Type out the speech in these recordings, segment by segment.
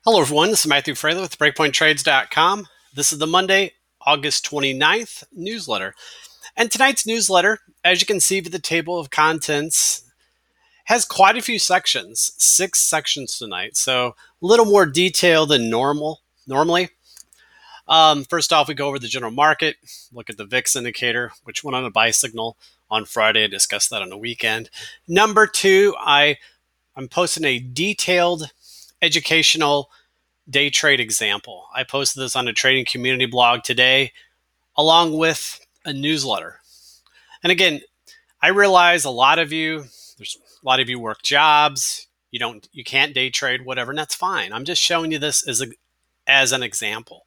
Hello, everyone. This is Matthew Fraley with BreakpointTrades.com. This is the Monday, August 29th newsletter. And tonight's newsletter, as you can see with the table of contents, has quite a few sections, 6 sections tonight. So a little more detail than normally. First off, we go over the general market, look at the VIX indicator, which went on a buy signal on Friday. I discussed that on the weekend. Number 2, I'm posting a detailed educational day trade example. I posted this on a trading community blog today, along with a newsletter. And again, I realize there's a lot of you work jobs, you can't day trade, whatever, and that's fine. I'm just showing you this as an example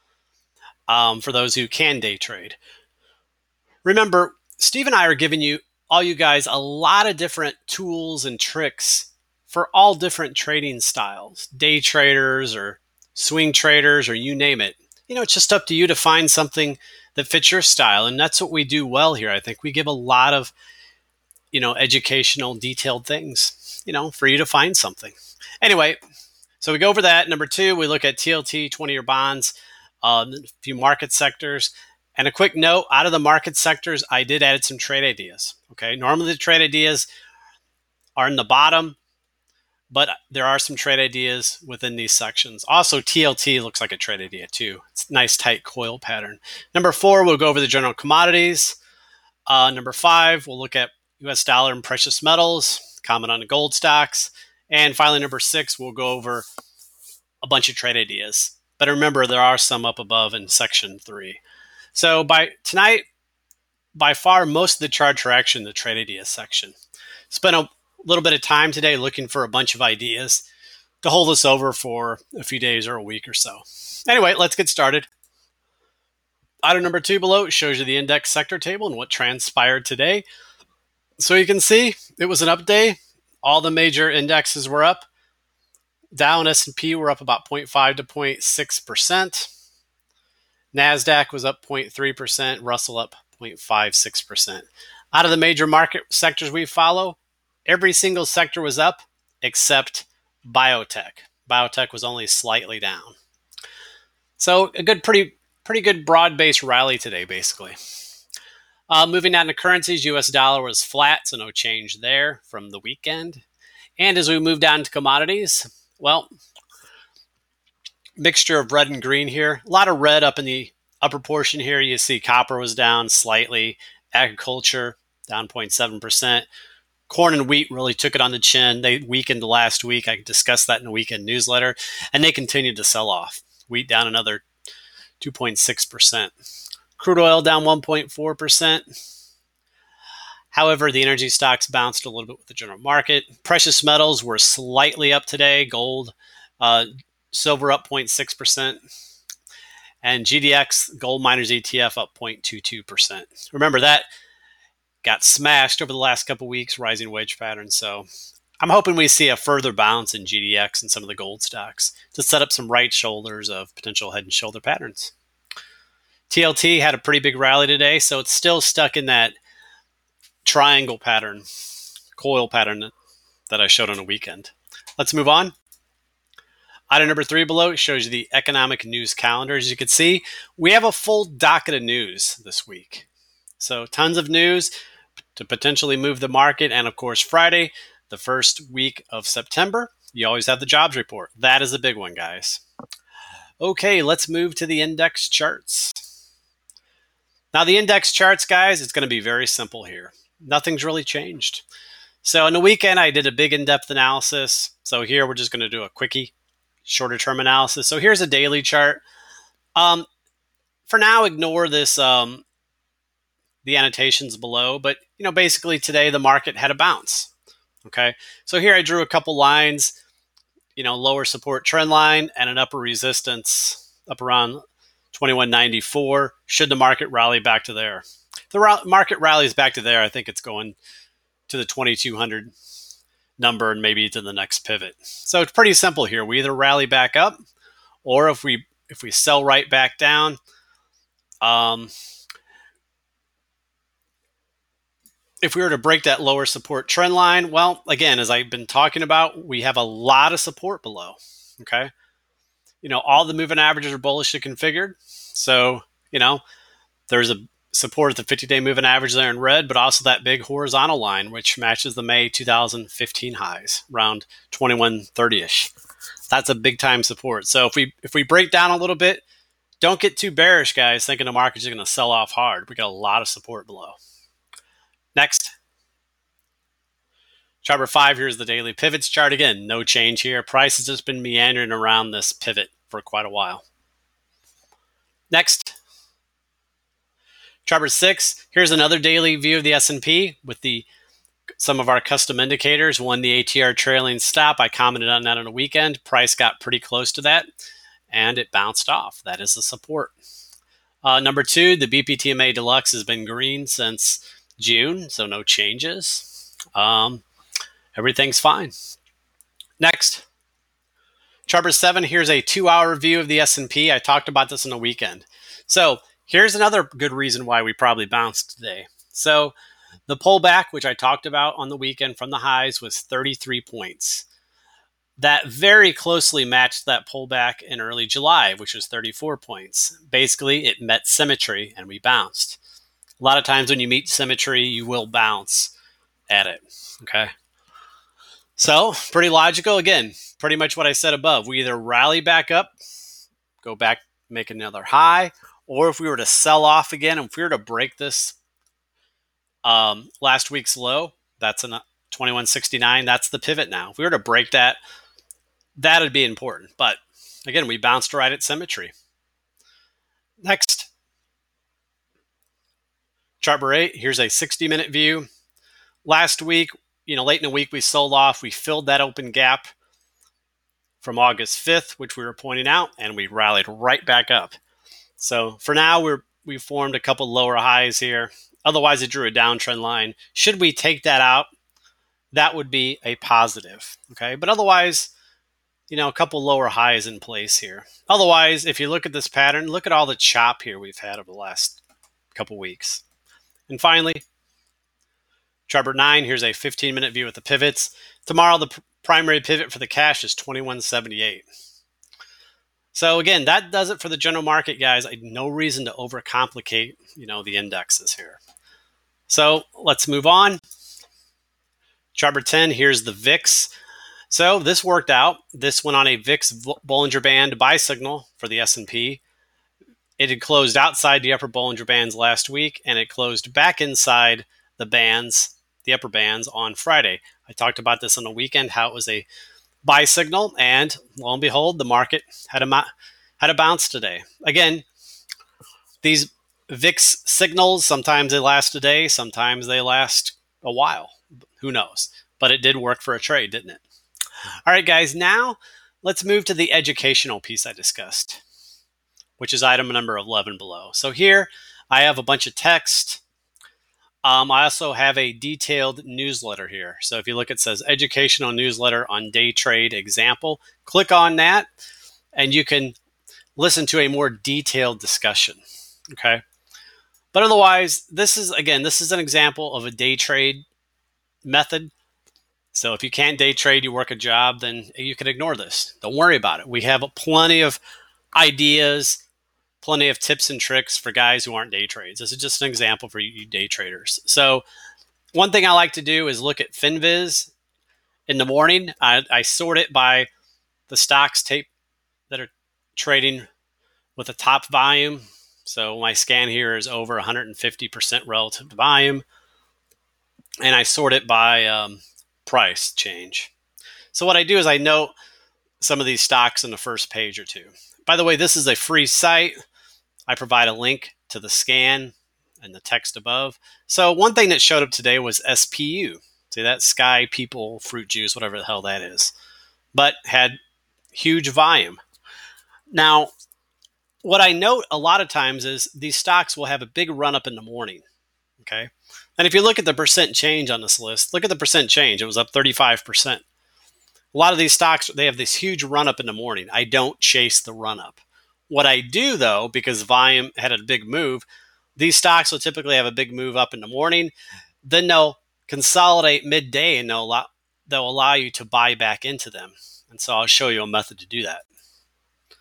for those who can day trade. Remember, Steve and I are giving all you guys a lot of different tools and tricks for all different trading styles, day traders or swing traders or you name it. It's just up to you to find something that fits your style. And that's what we do well here. I think we give a lot of, educational, detailed things, for you to find something. Anyway, so we go over that. Number 2, we look at TLT 20-year bonds, a few market sectors. And a quick note, out of the market sectors, I did add some trade ideas. Okay, normally the trade ideas are in the bottom, but there are some trade ideas within these sections. Also, TLT looks like a trade idea too. It's a nice tight coil pattern. Number 4, we'll go over the general commodities. Number 5, we'll look at US dollar and precious metals, comment on the gold stocks. And finally, number 6, we'll go over a bunch of trade ideas. But remember, there are some up above in section 3. So by tonight, by far, most of the charts are actually in the trade ideas section. Spent a little bit of time today looking for a bunch of ideas to hold us over for a few days or a week or so. Anyway, let's get started. Item number 2 below shows you the index sector table and what transpired today. So you can see it was an up day. All the major indexes were up. Dow and S&P were up about 0.5 to 0.6%. NASDAQ was up 0.3%. Russell up 0.56%. Out of the major market sectors we follow, every single sector was up except biotech. Biotech was only slightly down. So a pretty good broad-based rally today, basically. Moving down to currencies, US dollar was flat, so no change there from the weekend. And as we move down to commodities, well, mixture of red and green here. A lot of red up in the upper portion here. You see copper was down slightly. Agriculture down 0.7%. Corn and wheat really took it on the chin. They weakened last week. I discussed that in the weekend newsletter. And they continued to sell off. Wheat down another 2.6%. Crude oil down 1.4%. However, the energy stocks bounced a little bit with the general market. Precious metals were slightly up today. Gold, silver up 0.6%. And GDX, Gold Miners ETF, up 0.22%. Remember, that got smashed over the last couple weeks, rising wedge pattern. So I'm hoping we see a further bounce in GDX and some of the gold stocks to set up some right shoulders of potential head and shoulder patterns. TLT had a pretty big rally today, so it's still stuck in that triangle pattern, coil pattern that I showed on the weekend. Let's move on. Item number 3 below shows you the economic news calendar. As you can see, we have a full docket of news this week. So tons of news to potentially move the market. And of course, Friday, the first week of September, you always have the jobs report. That is a big one, guys. Okay, let's move to the index charts. Now, the index charts, guys, it's going to be very simple here. Nothing's really changed. So on the weekend, I did a big in-depth analysis. So here, we're just going to do a quickie, shorter-term analysis. So here's a daily chart. For now, ignore this, the annotations below. But, basically today, the market had a bounce. Okay, so here I drew a couple lines, lower support trend line and an upper resistance up around 2194. Should the market rally back to there? If the market rallies back to there, I think it's going to the 2200 number and maybe to the next pivot. So it's pretty simple here. We either rally back up, or if we sell right back down, if we were to break that lower support trend line, well, again, as I've been talking about, we have a lot of support below. Okay. all the moving averages are bullishly configured. So, there's a support at the 50-day moving average there in red, but also that big horizontal line, which matches the May 2015 highs, around 2130-ish. That's a big time support. So if we break down a little bit, don't get too bearish, guys, thinking the market's going to sell off hard. We got a lot of support below. Next. Chart number 5, here's the daily pivots chart. Again, no change here. Price has just been meandering around this pivot for quite a while. Next. Chart number 6, here's another daily view of the S&P with some of our custom indicators. One, the ATR trailing stop. I commented on that on the weekend. Price got pretty close to that, and it bounced off. That is the support. Number 2, the BPTMA Deluxe has been green since June, so no changes. Everything's fine. Next. Chart number 7, here's a 2-hour view of the S&P. I talked about this on the weekend. So here's another good reason why we probably bounced today. So the pullback, which I talked about on the weekend from the highs, was 33 points. That very closely matched that pullback in early July, which was 34 points. Basically, it met symmetry and we bounced. A lot of times when you meet symmetry, you will bounce at it. Okay. So pretty logical. Again, pretty much what I said above. We either rally back up, go back, make another high, or if we were to sell off again, and if we were to break this last week's low, that's a 2169. That's the pivot now. If we were to break that, that'd be important. But again, we bounced right at symmetry. Next. Chart number 8, here's a 60-minute view. Last week, late in the week, we sold off. We filled that open gap from August 5th, which we were pointing out, and we rallied right back up. So for now, we formed a couple lower highs here. Otherwise, it drew a downtrend line. Should we take that out, that would be a positive. Okay, but otherwise, a couple lower highs in place here. Otherwise, if you look at this pattern, look at all the chop here we've had over the last couple weeks. And finally, chart number 9, here's a 15-minute view with the pivots. Tomorrow, the primary pivot for the cash is 2178. So again, that does it for the general market, guys. No reason to overcomplicate, the indexes here. So let's move on. Chart number 10, here's the VIX. So this worked out. This went on a VIX Bollinger Band buy signal for the S&P. It had closed outside the upper Bollinger Bands last week, and it closed back inside the upper bands on Friday. I talked about this on the weekend, how it was a buy signal, and lo and behold, the market had a bounce today. Again, these VIX signals, sometimes they last a day, sometimes they last a while. Who knows? But it did work for a trade, didn't it? All right, guys, now let's move to the educational piece I discussed, which is item number 11 below. So here I have a bunch of text. I also have a detailed newsletter here. So if you look, it says educational newsletter on day trade example. Click on that and you can listen to a more detailed discussion. Okay. But otherwise, this is an example of a day trade method. So if you can't day trade, you work a job, then you can ignore this. Don't worry about it. We have plenty of ideas, plenty of tips and tricks for guys who aren't day trades. This is just an example for you day traders. So one thing I like to do is look at FinViz in the morning. I sort it by the stocks that are trading with a top volume. So my scan here is over 150% relative to volume. And I sort it by price change. So what I do is I note some of these stocks in the first page or two. By the way, this is a free site. I provide a link to the scan and the text above. So one thing that showed up today was SPU. See that? Sky, People, Fruit Juice, whatever the hell that is. But had huge volume. Now, what I note a lot of times is these stocks will have a big run up in the morning. Okay. And if you look at the percent change on this list, look at the percent change. It was up 35%. A lot of these stocks, they have this huge run up in the morning. I don't chase the run up. What I do, though, because volume had a big move, these stocks will typically have a big move up in the morning. Then they'll consolidate midday and they'll allow you to buy back into them. And so I'll show you a method to do that.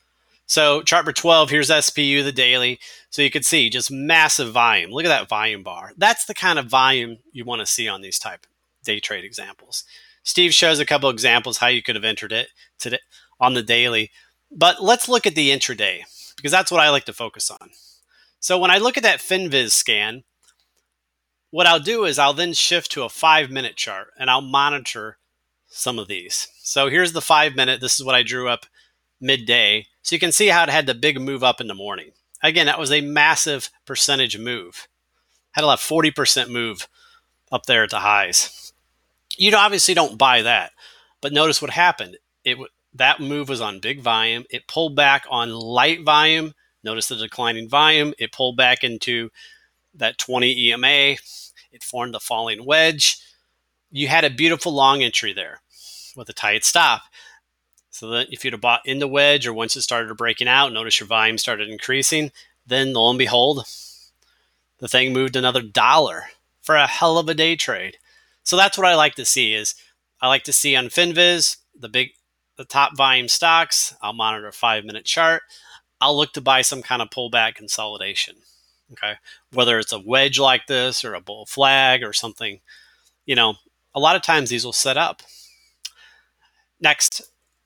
So chart number 12, here's SPU, the daily. So you can see just massive volume. Look at that volume bar. That's the kind of volume you want to see on these type day trade examples. Steve shows a couple examples how you could have entered it today on the daily. But let's look at the intraday because that's what I like to focus on. So when I look at that FinViz scan, what I'll do is I'll then shift to a 5-minute chart and I'll monitor some of these. So here's the 5-minute. This is what I drew up midday. So you can see how it had the big move up in the morning. Again, that was a massive percentage move. Had a lot 40% move up there at the highs. You obviously don't buy that, but notice what happened. That move was on big volume. It pulled back on light volume. Notice the declining volume. It pulled back into that 20 EMA. It formed the falling wedge. You had a beautiful long entry there with a tight stop. So that if you'd have bought in the wedge or once it started breaking out, notice your volume started increasing, then lo and behold, the thing moved another $1 for a hell of a day trade. So that's what I like to see is I like to see on FinViz, the top volume stocks. I'll monitor a 5-minute chart. I'll look to buy some kind of pullback consolidation. Okay. Whether it's a wedge like this or a bull flag or something, a lot of times these will set up. Next,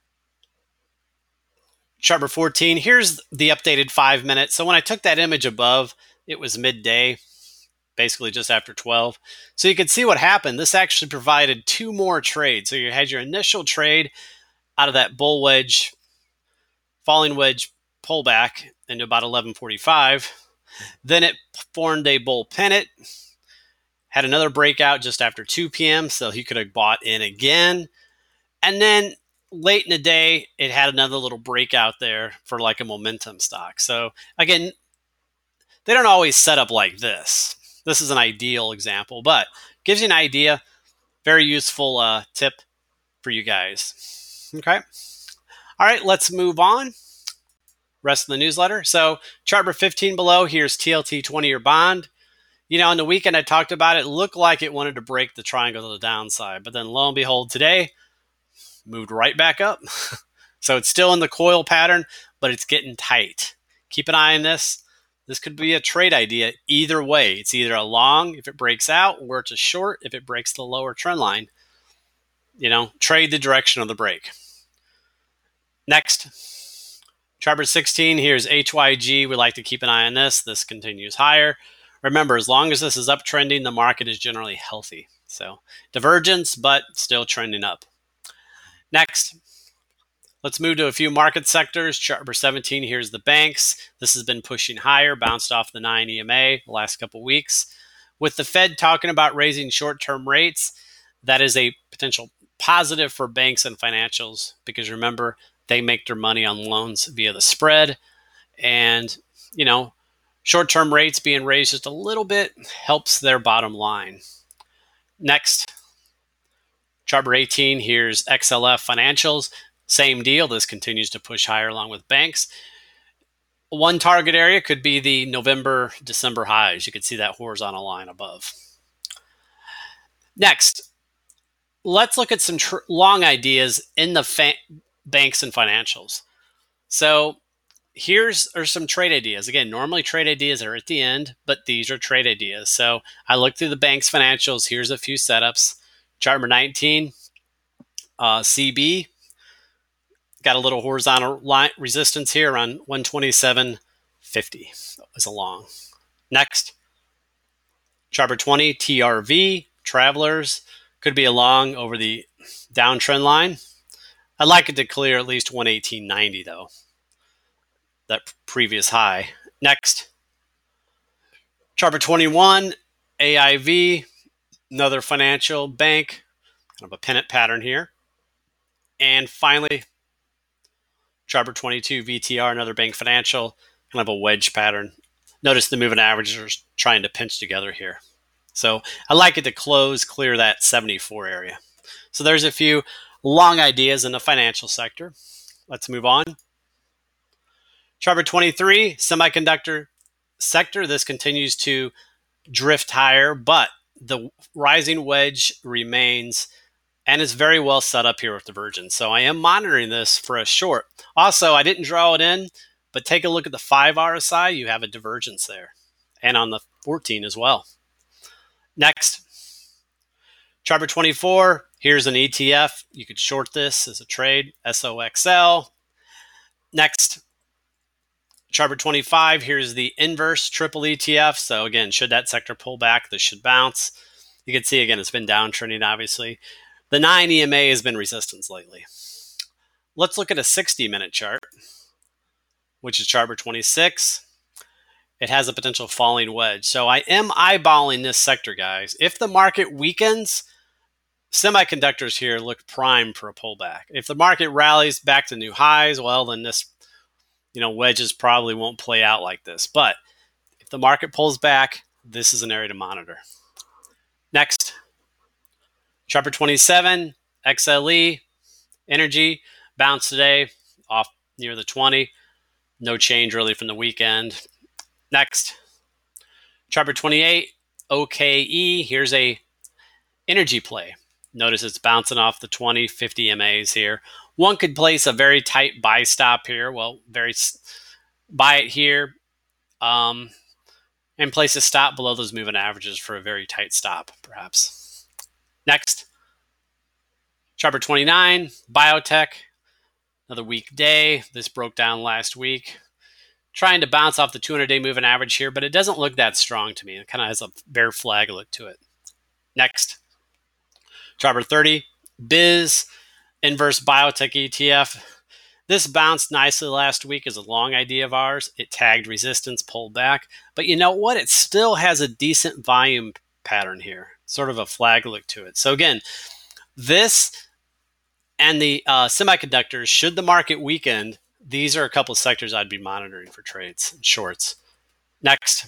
chart number 14, here's the updated 5-minute. So when I took that image above, it was midday, basically just after 12. So you can see what happened. This actually provided 2 more trades. So you had your initial trade out of that bull wedge, falling wedge pullback into about 11:45. Then it formed a bull pennant, had another breakout just after 2 p.m. So he could have bought in again. And then late in the day, it had another little breakout there for like a momentum stock. So again, they don't always set up like this. This is an ideal example, but gives you an idea. Very useful tip for you guys. Okay. All right, let's move on. Rest of the newsletter. So chart number 15 below, here's TLT 20-year bond. On the weekend I talked about it, looked like it wanted to break the triangle to the downside, but then lo and behold, today, moved right back up. So it's still in the coil pattern, but it's getting tight. Keep an eye on this. This could be a trade idea either way. It's either a long if it breaks out, or it's a short if it breaks the lower trend line. Trade the direction of the break. Next, chart number 16, here's HYG. We like to keep an eye on this. This continues higher. Remember, as long as this is uptrending, the market is generally healthy. So divergence, but still trending up. Next, let's move to a few market sectors. Chart number 17, here's the banks. This has been pushing higher, bounced off the 9 EMA the last couple weeks. With the Fed talking about raising short-term rates, that is a potential positive for banks and financials because remember, they make their money on loans via the spread. And, short-term rates being raised just a little bit helps their bottom line. Next, chart number 18, here's XLF Financials. Same deal. This continues to push higher along with banks. One target area could be the November, December highs. You can see that horizontal line above. Next, let's look at some long ideas in the banks and financials. So are some trade ideas. Again, normally trade ideas are at the end, but these are trade ideas. So I looked through the bank's financials. Here's a few setups. Chart number 19, CB. Got a little horizontal line resistance here around 127.50 as a long. Next, chart number 20, TRV, Travelers. Could be a long over the downtrend line. I'd like it to clear at least 118.90 though. That previous high. Next, chart number 21, AIV, another financial bank, kind of a pennant pattern here. And finally, chart number 22, VTR, another bank financial, kind of a wedge pattern. Notice the moving averages are trying to pinch together here. So I like it to clear that 74 area. So there's a few long ideas in the financial sector. Let's move on. Chart number 23, semiconductor sector. This continues to drift higher, but the rising wedge remains and is very well set up here with divergence. So I am monitoring this for a short. Also, I didn't draw it in, But take a look at the 5 RSI, you have a divergence there. And on the 14 as well. Next, Chartber 24, here's an ETF. You could short this as a trade, SOXL. Next, Chartber 25, here's the inverse triple ETF. So again, should that sector pull back, this should bounce. You can see, again, it's been downtrending, obviously. The 9 EMA has been resistance lately. Let's look at a 60-minute chart, which is Chartber 26. It has a potential falling wedge. So I am eyeballing this sector, guys. If the market weakens, semiconductors here look prime for a pullback. If the market rallies back to new highs, well, then this, wedges probably won't play out like this. But if the market pulls back, this is an area to monitor. Next, Chartber 27, XLE, energy, bounced today off near the 20. No change really from the weekend. Next, Chartber 28, OKE. Here's a energy play. Notice it's bouncing off the 20, 50 MAs here. One could place a very tight buy stop here. Well, buy it here and place a stop below those moving averages for a very tight stop, perhaps. Next, Chartber 29, biotech. Another weak day. This broke down last week. Trying to bounce off the 200-day moving average here, but it doesn't look that strong to me. It kind of has a bear flag look to it. Next, Chartber 30, BIZ, inverse biotech ETF. This bounced nicely last week as a long idea of ours. It tagged resistance, pulled back. But you know what? It still has a decent volume pattern here, sort of a flag look to it. So again, this and the semiconductors, should the market weaken, these are a couple of sectors I'd be monitoring for trades and shorts. Next,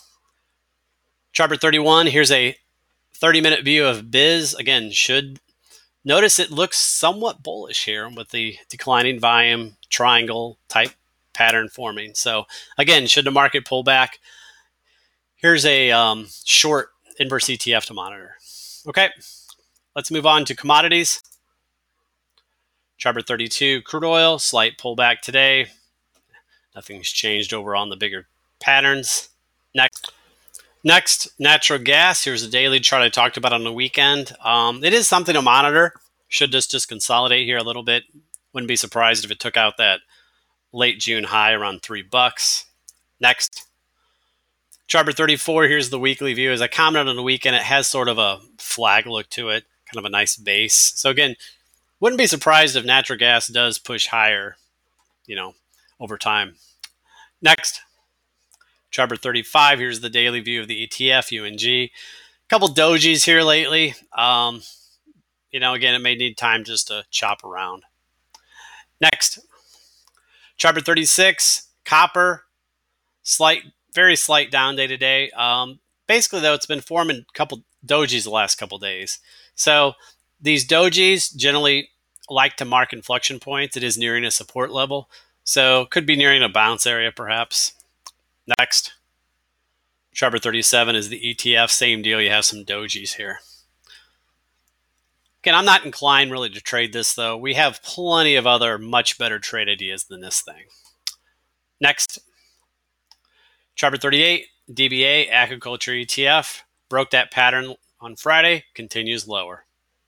Chartber 31. Here's a 30-minute view of BIZ. Again, notice it looks somewhat bullish here with the declining volume triangle type pattern forming. So again, should the market pull back, here's a short inverse ETF to monitor. Okay, let's move on to commodities. Chartber 32, crude oil, slight pullback today. Nothing's changed over on the bigger patterns. Next, natural gas. Here's a daily chart I talked about on the weekend. It is something to monitor. Should this just consolidate here a little bit? Wouldn't be surprised if it took out that late June high around $3. Next, Chartber 34. Here's the weekly view. As I commented on the weekend, it has sort of a flag look to it, kind of a nice base. So again, wouldn't be surprised if natural gas does push higher, over time. Next, Chartber 35. Here's the daily view of the ETF, UNG. Couple dojis here lately. Again, it may need time just to chop around. Next, Chartber 36, copper. Very slight down day today. Basically, though, it's been forming a couple dojis the last couple days. So these dojis generally like to mark inflection points. It is nearing a support level. So could be nearing a bounce area, perhaps. Next, Chartber 37 is the ETF. Same deal. You have some dojis here. Again, I'm not inclined really to trade this, though. We have plenty of other much better trade ideas than this thing. Next, Chartber 38, DBA, agriculture ETF. Broke that pattern on Friday, continues lower.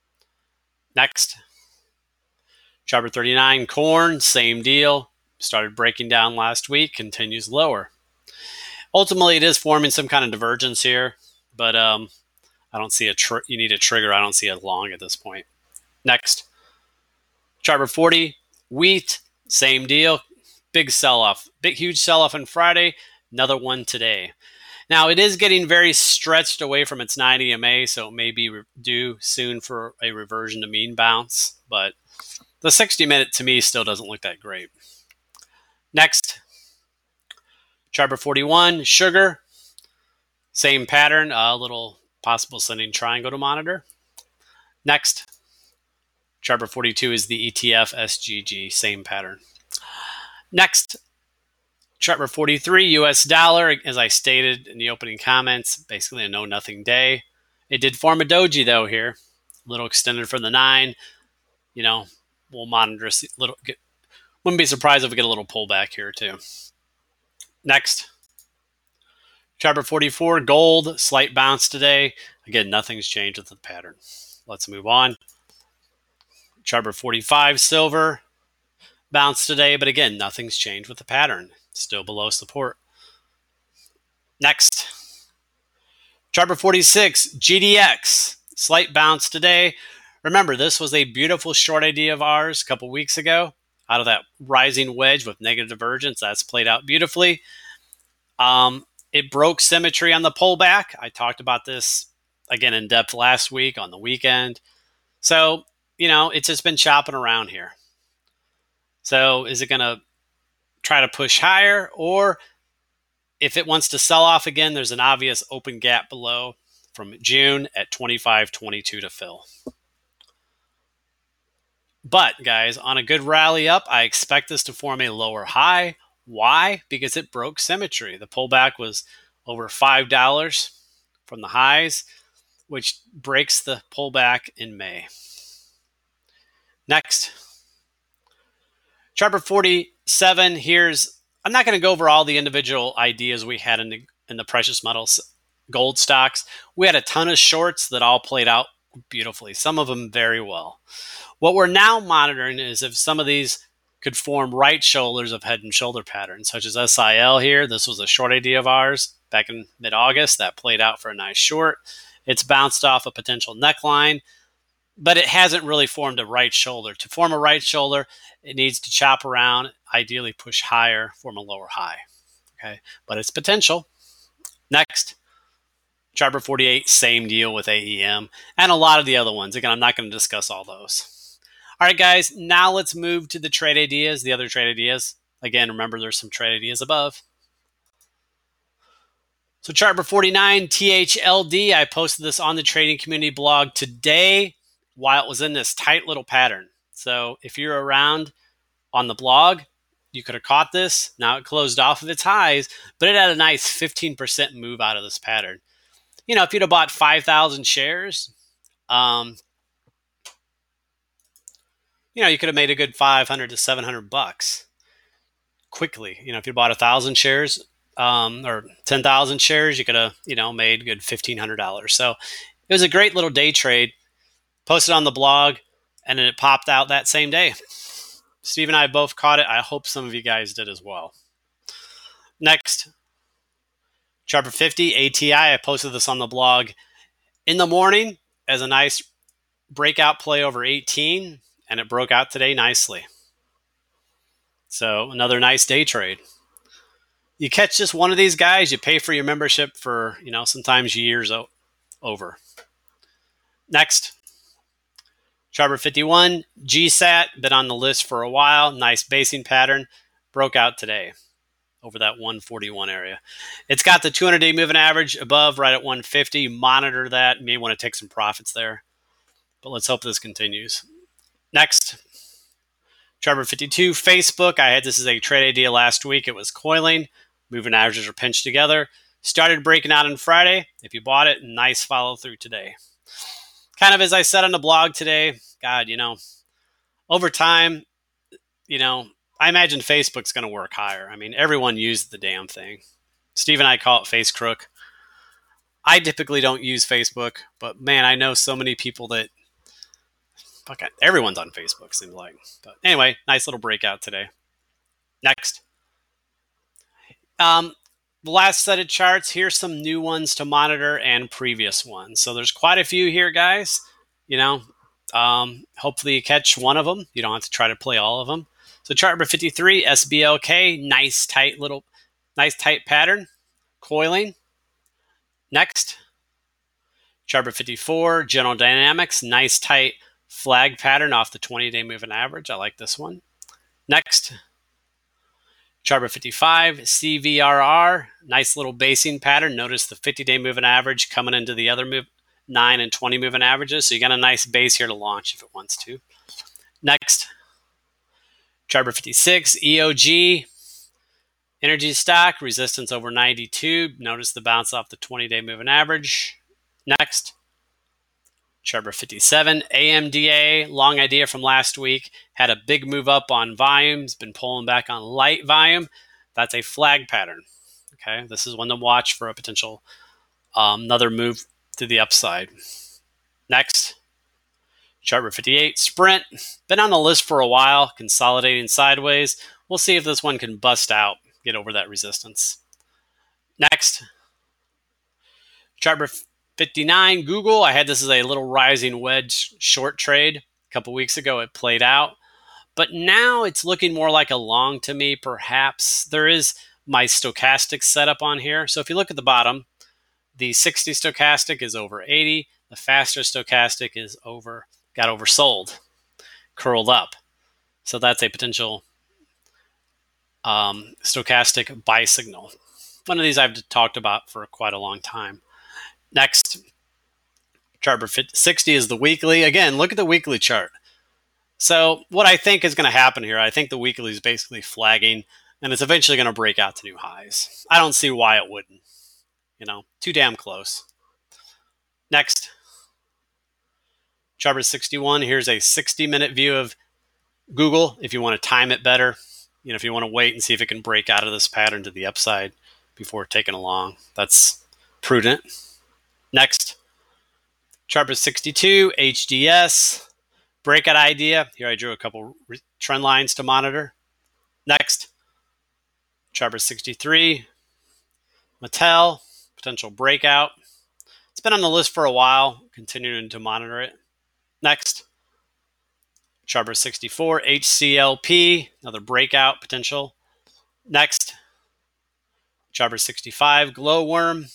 Next, Chartber 39, corn, same deal. Started breaking down last week, continues lower. Ultimately, it is forming some kind of divergence here, but I don't see you need a trigger. I don't see a long at this point. Next, Chartber 40, wheat, same deal. Big sell-off, huge sell-off on Friday. Another one today. Now, it is getting very stretched away from its 9 EMA, so it may be due soon for a reversion to mean bounce, but the 60-minute to me still doesn't look that great. Next, Chartber 41, sugar, same pattern, a little possible ascending triangle to monitor. Next, Chartber 42 is the ETF SGG, same pattern. Next, Chartber 43, US dollar, as I stated in the opening comments, basically a know-nothing day. It did form a doji, though, here. A little extended from the 9. We'll monitor Wouldn't be surprised if we get a little pullback here too. Next, chart 44, gold, slight bounce today. Again, nothing's changed with the pattern. Let's move on. Chart 45, silver, bounce today, but again, nothing's changed with the pattern. Still below support. Next, chart 46, GDX, slight bounce today. Remember, this was a beautiful short idea of ours a couple weeks ago out of that rising wedge with negative divergence. That's played out beautifully. It broke symmetry on the pullback. I talked about this again in depth last week on the weekend. So, it's just been chopping around here. So is it going to try to push higher? Or if it wants to sell off again, there's an obvious open gap below from June at 25.22 to fill. But guys, on a good rally up, I expect this to form a lower high. Why? Because it broke symmetry. The pullback was over $5 from the highs, which breaks the pullback in May. Next, chart 47. I'm not going to go over all the individual ideas we had in the precious metals gold stocks. We had a ton of shorts that all played out beautifully, some of them very well. What we're now monitoring is if some of these could form right shoulders of head and shoulder patterns, such as SIL here. This was a short idea of ours back in mid-August that played out for a nice short. It's bounced off a potential neckline, but it hasn't really formed a right shoulder. To form a right shoulder, it needs to chop around, ideally push higher, form a lower high. Okay, but it's potential. Next, chart 48, same deal with AEM and a lot of the other ones. Again, I'm not going to discuss all those. All right, guys, now let's move to the trade ideas, the other trade ideas. Again, remember there's some trade ideas above. So chart 49, THLD, I posted this on the trading community blog today while it was in this tight little pattern. So if you're around on the blog, you could have caught this. Now it closed off of its highs, but it had a nice 15% move out of this pattern. If you'd have bought 5,000 shares, you could have made a good $500 to $700 quickly. If you bought 1,000 shares or 10,000 shares, you could have, made a good $1,500. So it was a great little day trade. Posted on the blog, and then it popped out that same day. Steve and I both caught it. I hope some of you guys did as well. Next, chart 50, ATI. I posted this on the blog in the morning as a nice breakout play over 18, and it broke out today nicely. So another nice day trade. You catch just one of these guys, you pay for your membership for, sometimes years over. Next, chart 51, GSAT, been on the list for a while. Nice basing pattern, broke out today over that 141 area. It's got the 200-day moving average above right at 150. Monitor that. You may want to take some profits there. But let's hope this continues. Next, chart 52, Facebook. I had this as a trade idea last week. It was coiling. Moving averages are pinched together. Started breaking out on Friday. If you bought it, nice follow through today. Kind of as I said on the blog today, God, over time, I imagine Facebook's going to work higher. I mean, everyone used the damn thing. Steve and I call it face crook. I typically don't use Facebook, but man, I know so many people that everyone's on Facebook, seems like. But anyway, nice little breakout today. Next. The last set of charts, here's some new ones to monitor and previous ones. So there's quite a few here, guys. Hopefully you catch one of them. You don't have to try to play all of them. So chart 53, SBLK, nice tight pattern, coiling. Next, chart 54, General Dynamics, nice tight flag pattern off the 20-day moving average. I like this one. Next, chart 55, CVRR, nice little basing pattern. Notice the 50-day moving average coming into the other 9 and 20 moving averages. So you got a nice base here to launch if it wants to. Next, chart 56, EOG, energy stock, resistance over 92. Notice the bounce off the 20-day moving average. Next, Chart number 57, AMDA, long idea from last week, had a big move up on volumes, been pulling back on light volume. That's a flag pattern. Okay, this is one to watch for a potential another move to the upside. Next, chart number 58, Sprint, been on the list for a while, consolidating sideways. We'll see if this one can bust out, get over that resistance. Next, chart number 59, Google. I had this as a little rising wedge short trade. A couple weeks ago, it played out. But now it's looking more like a long to me, perhaps. There is my stochastic setup on here. So if you look at the bottom, the 60 stochastic is over 80. The faster stochastic is got oversold, curled up. So that's a potential stochastic buy signal. One of these I've talked about for quite a long time. Next, chart number 60 is the weekly. Again, look at the weekly chart. So what I think is going to happen here, I think the weekly is basically flagging, and it's eventually going to break out to new highs. I don't see why it wouldn't. Too damn close. Next, chart number 61. Here's a 60-minute view of Google if you want to time it better. If you want to wait and see if it can break out of this pattern to the upside before taking a long. That's prudent. Next, chart number 62, HDS, breakout idea. Here I drew a couple trend lines to monitor. Next, chart number 63, Mattel, potential breakout. It's been on the list for a while, continuing to monitor it. Next, chart number 64, HCLP, another breakout potential. Next, chart number 65, Glowworm,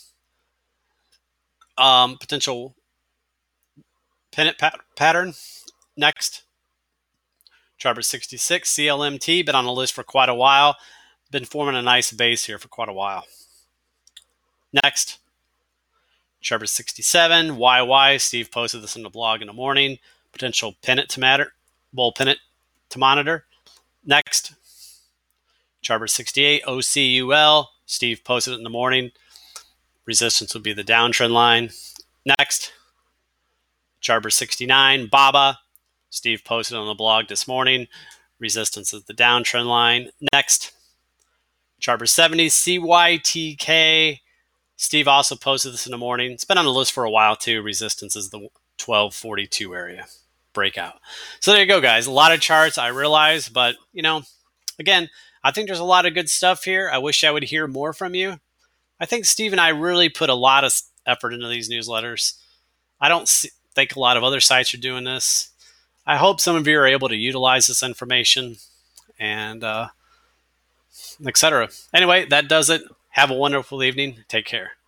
potential pennant pattern. Next, chart number 66, CLMT, been on the list for quite a while. Been forming a nice base here for quite a while. Next, chart number 67, YY, Steve posted this in the blog in the morning. Potential pennant to matter, bull pennant to monitor. Next, chart number 68, OCUL, Steve posted it in the morning. Resistance would be the downtrend line. Next, chart number 69, BABA, Steve posted on the blog this morning. Resistance is the downtrend line. Next, chart number 70, CYTK. Steve also posted this in the morning. It's been on the list for a while too. Resistance is the 1242 area breakout. So there you go, guys. A lot of charts, I realize, but again, I think there's a lot of good stuff here. I wish I would hear more from you. I think Steve and I really put a lot of effort into these newsletters. I don't think a lot of other sites are doing this. I hope some of you are able to utilize this information and etc. Anyway, that does it. Have a wonderful evening. Take care.